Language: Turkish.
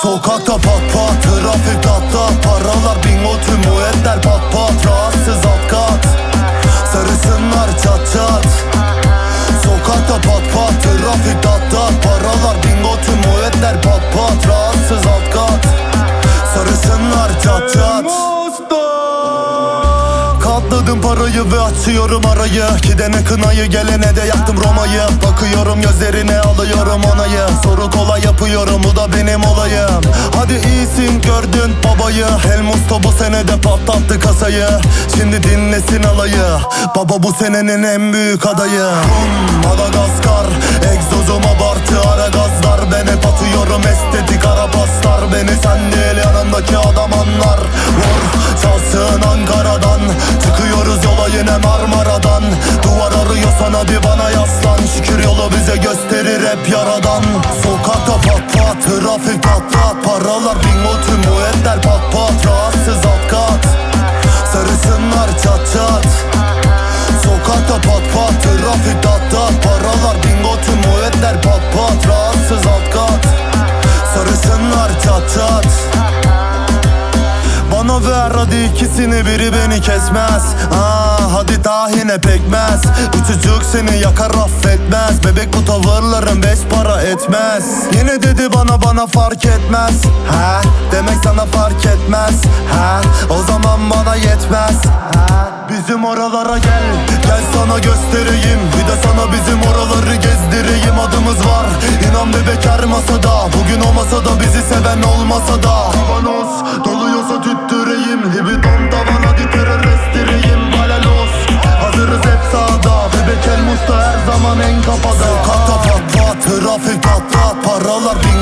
Sokakta pat pat, trafik tat tat, paralar bingo tüm muetler pat pat, rahatsız alt kat, sarısınlar çat çat. Sokakta pat pat, trafik tat tat, paralar bingo tüm muetler pat pat, rahatsız alt kat, sarısınlar çat çat. Katladım parayı ve açıyorum arayı, gidene kınayı gelene de yaktım Roma'yı. Bakıyorum gözlerine alıyorum onayı, soru kolay yapıyorum, bu da benim olayım. Hadi iyisin gördün babayı, El Musto bu senede patlattı kasayı. Şimdi dinlesin alayı, baba bu senenin en büyük adayı. Madagaskar, egzozum abartı ara gazlar, ben hep atıyorum estetik ara paslar. Beni sen değil yanımdaki adam anlar. Vur çalsın Ankara'dan, çıkıyoruz yola yine Marmara'dan. Duvar arıyorsan hadi bana yaslan, şükür yolu bize gösterir hep yaradan. Sokakta pat pat, trafik tat tat, paralar bingo tüm muetler pat pat, rahatsız alt kat, sarısınlar çat çat. Sokakta pat pat, trafik tat tat, paralar bingo tüm muetler pat pat, rahatsız alt kat, sarısınlar çat çat. Bana ver hadi ikisini, biri beni kesmez. Hadi tahine pekmez, bu çocuk seni yakar affetmez. Bebek bu tavırların beş para etmez. Yine dedi bana fark etmez. Demek sana fark etmez. O zaman bana yetmez. Bizim oralara gel, gel sana göstereyim, bir de sana bizim oraları gezdireyim. Adımız var, inan bebek her masada, bugün olmasa da bizi seven olmasa da. Kavanoz doluyorsa tüttüreyim, libidom tavan hadi terörist direyim. Balalos hazırız hep sağda, bebek El Musto her zaman en kapada. Sokakta pat pat, trafik tat tat, paralar